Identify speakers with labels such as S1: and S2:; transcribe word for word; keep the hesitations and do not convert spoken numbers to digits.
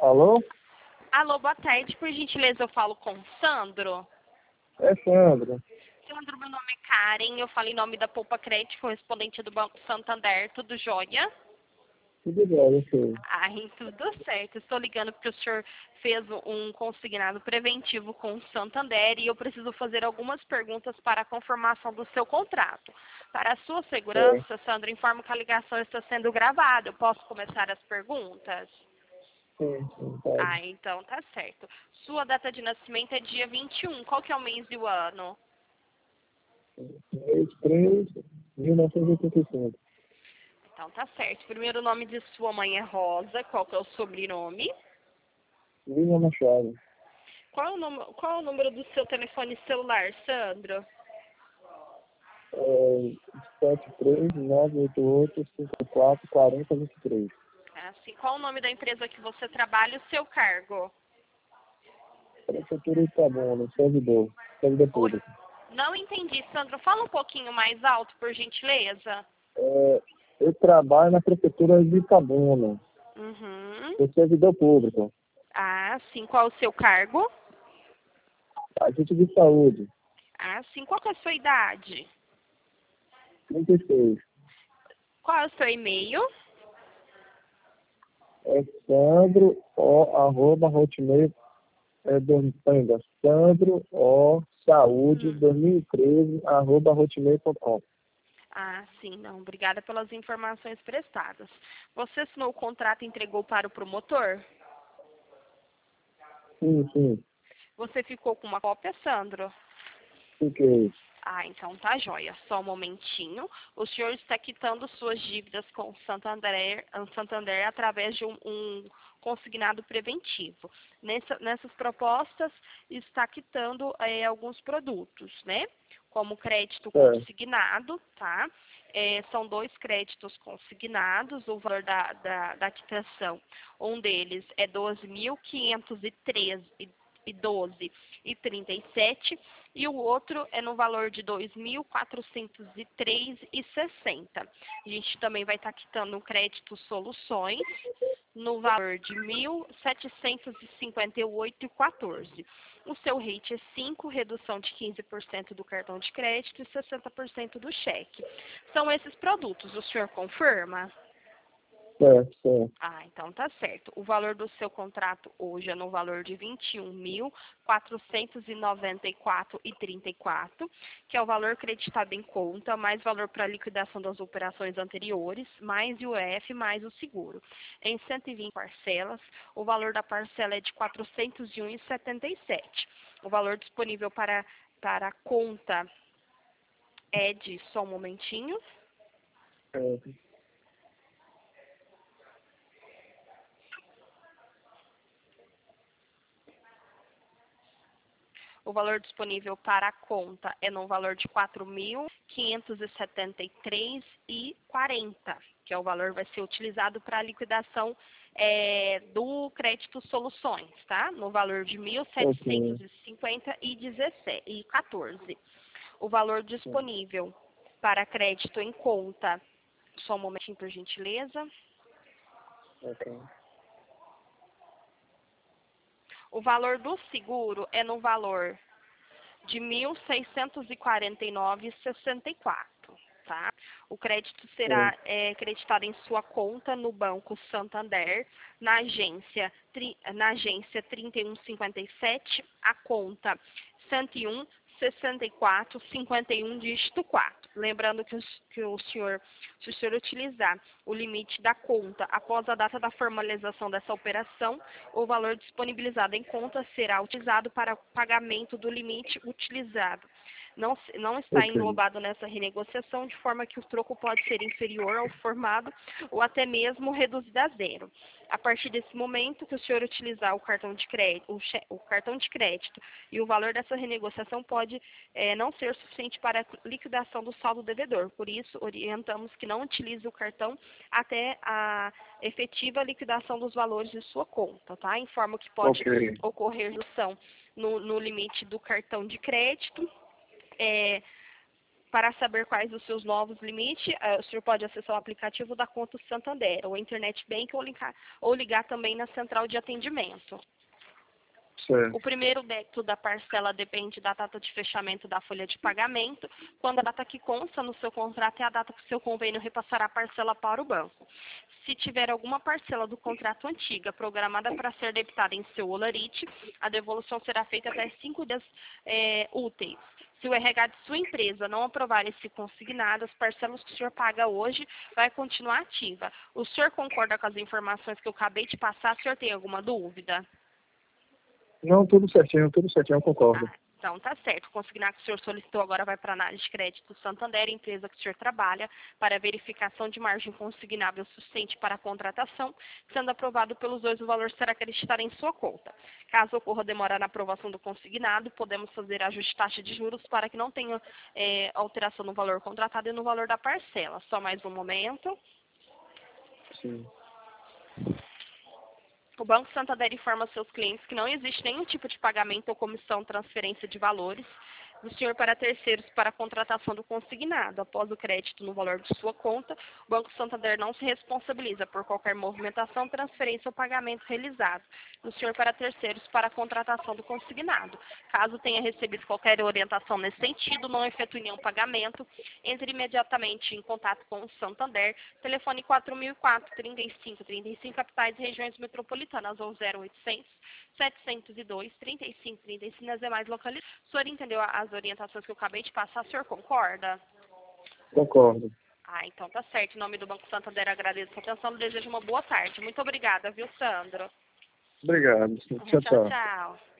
S1: Alô?
S2: Alô, boa tarde. Por gentileza, eu falo com o Sandro.
S1: É Sandra.
S2: Sandro, meu nome é Karen. Eu falo em nome da Poupa Crédito, correspondente do Banco Santander. Tudo jóia?
S1: Tudo bem, ok.
S2: Ai, tudo certo. Estou ligando porque o senhor fez um consignado preventivo com o Santander e eu preciso fazer algumas perguntas para a conformação do seu contrato. Para a sua
S1: É,
S2: segurança, Sandro, informo que a ligação está sendo gravada. Eu posso começar as perguntas?
S1: sim, sim, pode.
S2: Ah, então tá certo. Sua data de nascimento é dia vinte e um. Qual que é o mês e o ano?
S1: três, três, mil novecentos e oitenta e cinco.
S2: Então tá certo. Primeiro nome de sua mãe é Rosa. Qual que é o sobrenome?
S1: Lima Machado.
S2: Qual é o, nome, qual é o número do seu telefone celular, Sandro?
S1: É, sete três nove oito oito cinco quatro quatro zero dois três.
S2: Ah, sim. Qual o nome da empresa que você trabalha e o seu cargo?
S1: Prefeitura de Itabuna, servidor. Servidor
S2: Oi?
S1: público.
S2: Não entendi, Sandro. Fala um pouquinho mais alto, por gentileza.
S1: É, eu trabalho na Prefeitura de Itabuna.
S2: Uhum.
S1: Sou servidor público.
S2: Ah, sim. Qual o seu cargo?
S1: Agente de saúde.
S2: Ah, sim. Qual que é a sua idade?
S1: trinta e seis.
S2: Qual é o seu e-mail?
S1: É Sandro, o, arroba, hotmail, é, do, ainda, Sandro, o, saúde,
S2: Hum.
S1: dois mil e treze, arroba, hotmail ponto com.
S2: Ah, sim, não. Obrigada pelas informações prestadas. Você assinou o contrato e entregou para o promotor?
S1: Sim, sim,
S2: Você ficou com uma cópia, Sandro?
S1: fiquei.
S2: Ah, então tá jóia. Só um momentinho. O senhor está quitando suas dívidas com o Santander, o Santander através de um, um consignado preventivo. Nessa, nessas propostas, está quitando eh, alguns produtos, né? Como crédito
S1: É,
S2: consignado, tá? Eh, são dois créditos consignados, o valor da, da, da quitação. Um deles é doze mil quinhentos e treze e doze e trinta e sete e o outro é no valor de dois mil quatrocentos e três e sessenta. A gente também vai estar quitando um crédito soluções no valor de mil setecentos e cinquenta e oito e quatorze. O seu rate é cinco, redução de quinze por cento do cartão de crédito e sessenta por cento do cheque. São esses produtos, o senhor confirma?
S1: certo, certo.
S2: Ah, então tá certo. O valor do seu contrato hoje é no valor de vinte e um mil quatrocentos e noventa e quatro reais e trinta e quatro, que é o valor creditado em conta, mais valor para liquidação das operações anteriores, mais I O F, mais o seguro. Em cento e vinte parcelas, o valor da parcela é de quatrocentos e um reais e setenta e sete centavos. O valor disponível para, para a conta é de, só um momentinho,
S1: certo.
S2: o valor disponível para a conta é no valor de quatro mil quinhentos e setenta e três reais e quarenta centavos, que é o valor que vai ser utilizado para a liquidação é, do crédito soluções, tá? No valor de mil setecentos
S1: Ok.
S2: e cinquenta reais e quatorze. O valor disponível para crédito em conta, só um momentinho por gentileza.
S1: Ok.
S2: O valor do seguro é no valor de mil seiscentos e quarenta e nove reais e sessenta e quatro, tá? O crédito será
S1: Certo.
S2: é, creditado em sua conta no Banco Santander, na agência, tri, na agência trinta e um cinquenta e sete, a conta cento e um sessenta e quatro cinquenta e um dígito quatro. Lembrando que, os, que o senhor, se o senhor utilizar o limite da conta após a data da formalização dessa operação, o valor disponibilizado em conta será utilizado para o pagamento do limite utilizado. Não, não está
S1: Ok.
S2: englobado nessa renegociação, de forma que o troco pode ser inferior ao formado ou até mesmo reduzido a zero. A partir desse momento que o senhor utilizar o cartão de crédito, o, che, o cartão de crédito e o valor dessa renegociação pode é, não ser suficiente para a liquidação do saldo devedor. Por isso, orientamos que não utilize o cartão até a efetiva liquidação dos valores de sua conta, tá? Informo que pode
S1: Ok.
S2: ocorrer redução no, no limite do cartão de crédito, é, Para saber quais os seus novos limites, uh, o senhor pode acessar o aplicativo da Conta Santander, ou Internet Bank, ou ligar, ou ligar também na central de atendimento.
S1: Certo.
S2: O primeiro débito da parcela depende da data de fechamento da folha de pagamento, quando a data que consta no seu contrato é a data que o seu convênio repassará a parcela para o banco. Se tiver alguma parcela do contrato antiga programada para ser debitada em seu holerite, a devolução será feita até cinco dias é, úteis. Se o R H de sua empresa não aprovar esse consignado, as parcelas que o senhor paga hoje vai continuar ativa. O senhor concorda com as informações que eu acabei de passar? O senhor tem alguma dúvida?
S1: Não, tudo certinho, tudo certinho, eu concordo.
S2: Ah, então tá certo. O consignado que o senhor solicitou agora vai para a análise de crédito Santander, empresa que o senhor trabalha, para verificação de margem consignável suficiente para a contratação. Sendo aprovado pelos dois, o valor será acreditado em sua conta. Caso ocorra demora na aprovação do consignado, podemos fazer ajuste de taxa de juros para que não tenha é, alteração no valor contratado e no valor da parcela. Só mais um momento.
S1: Sim.
S2: O Banco Santander informa seus clientes que não existe nenhum tipo de pagamento ou comissão transferência de valores do senhor para terceiros para a contratação do consignado. Após o crédito no valor de sua conta, o Banco Santander não se responsabiliza por qualquer movimentação, transferência ou pagamento realizado do senhor para terceiros para a contratação do consignado. Caso tenha recebido qualquer orientação nesse sentido, não efetue nenhum pagamento, entre imediatamente em contato com o Santander, telefone quatro mil e quatro, trinta e cinco, trinta e cinco, capitais e regiões metropolitanas, ou zero oitocentos, setecentos e dois, trinta e cinco, trinta e cinco nas demais localidades. O senhor entendeu as orientações que eu acabei de passar? O senhor concorda?
S1: Concordo.
S2: Ah, então tá certo. Em nome do Banco Santander, agradeço a atenção e desejo uma boa tarde. Muito obrigada, viu, Sandro?
S1: Obrigado. Tchau,
S2: Tchau,
S1: tchau.
S2: tchau.